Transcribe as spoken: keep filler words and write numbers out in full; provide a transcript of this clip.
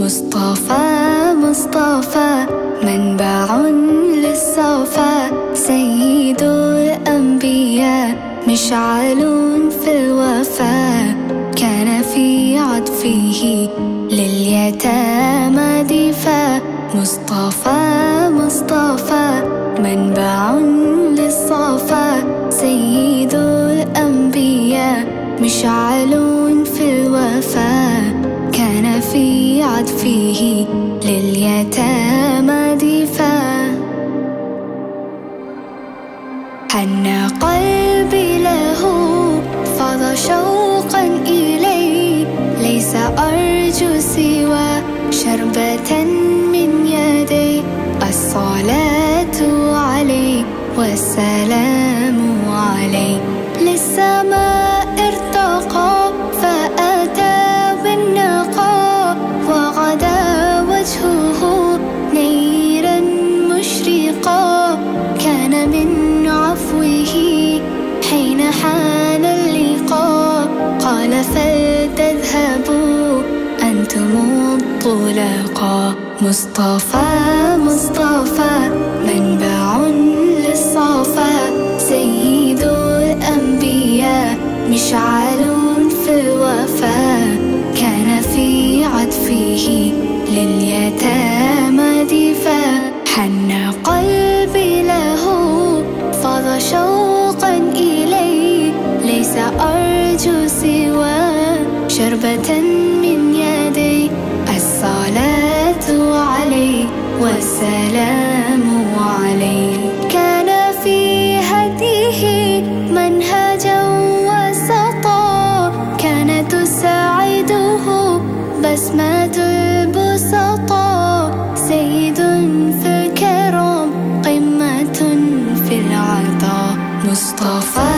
مصطفى مصطفى منبع للصفا، سيد الأنبياء مشعل في الوفا، كان في عطفه لليتامى دفا. مصطفى مصطفى منبع للصفا، سيد الأنبياء مشعل في الوفا، كان في عطفه لليتامى دفا. حن قلبي له فاض شوقا إليه، ليس أرجو سوى شربة من يدي. الصلاة عليه والسلام عليه، للسماء ارتقى فأتى بالنقاء، وغدا وجهه نيرا مشرقا. كان من عفوه حين حان اللقاء، قال فلتذهبوا أنتم الطلقاء. مصطفى مصطفى منبع للصفا، سيد الأنبياء مشعل في الوفا، كان في عطفه لليتامى دفا. حن قلبي له فاض شوقا إليه، ليس أرجو سوى شربة من يدي. الصلاة عليه والسلام عليه، كان في هديه منهجا وسطا، كان تساعده بسمة البسطاء. سيد في الكرم قمة في العطاء. مصطفى